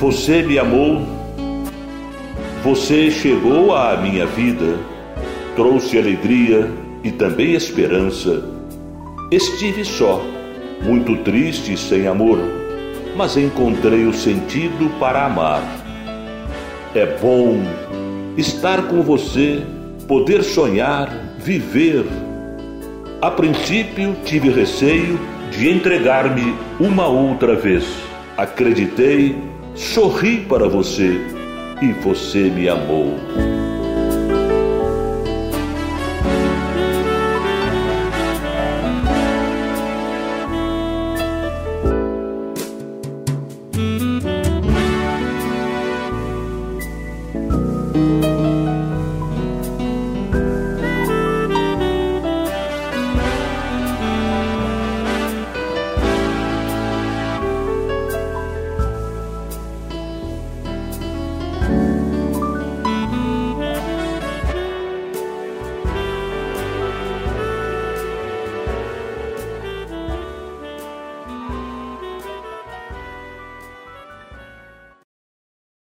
Você me amou, você chegou à minha vida, trouxe alegria e também esperança. Estive só, muito triste e sem amor, mas encontrei o sentido para amar. É bom estar com você, poder sonhar, viver. A princípio tive receio de entregar-me uma outra vez. Acreditei, sorri para você e você me amou.